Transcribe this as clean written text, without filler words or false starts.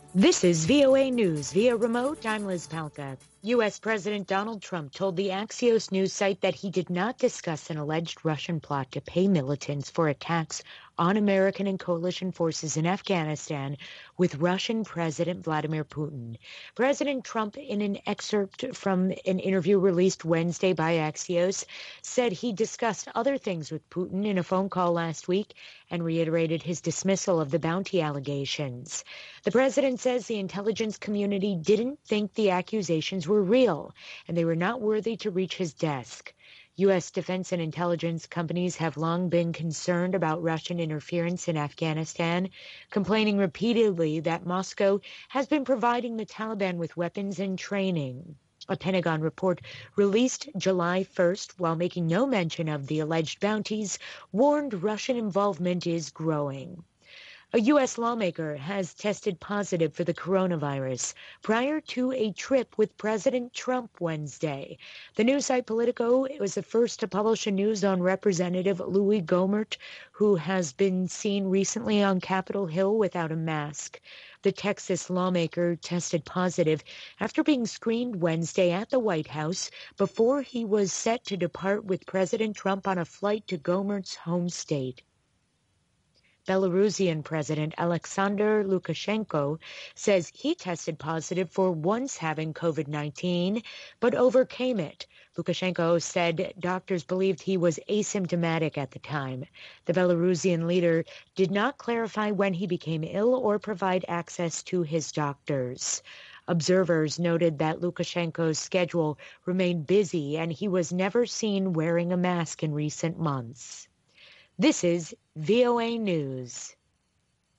This is VOA News via remote. I'm Liz Palka. U.S. President Donald Trump told the Axios news site that he did not discuss an alleged Russian plot to pay militants for attacks on American and coalition forces in Afghanistan with Russian President Vladimir Putin. President Trump, in an excerpt from an interview released Wednesday by Axios, said he discussed other things with Putin in a phone call last week and reiterated his dismissal of the bounty allegations. The president says the intelligence community didn't think the accusations were real and they were not worthy to reach his desk. U.S. defense and intelligence companies have long been concerned about Russian interference in Afghanistan, complaining repeatedly that Moscow has been providing the Taliban with weapons and training. A Pentagon report released July 1st, while making no mention of the alleged bounties, warned Russian involvement is growing. A U.S. lawmaker has tested positive for the coronavirus prior to a trip with President Trump Wednesday. The news site Politico was the first to publish a news on Representative Louis Gohmert, who has been seen recently on Capitol Hill without a mask. The Texas lawmaker tested positive after being screened Wednesday at the White House before he was set to depart with President Trump on a flight to Gohmert's home state. Belarusian President Alexander Lukashenko says he tested positive for once having COVID-19, but overcame it. Lukashenko said doctors believed he was asymptomatic at the time. The Belarusian leader did not clarify when he became ill or provide access to his doctors. Observers noted that Lukashenko's schedule remained busy and he was never seen wearing a mask in recent months. This is VOA News.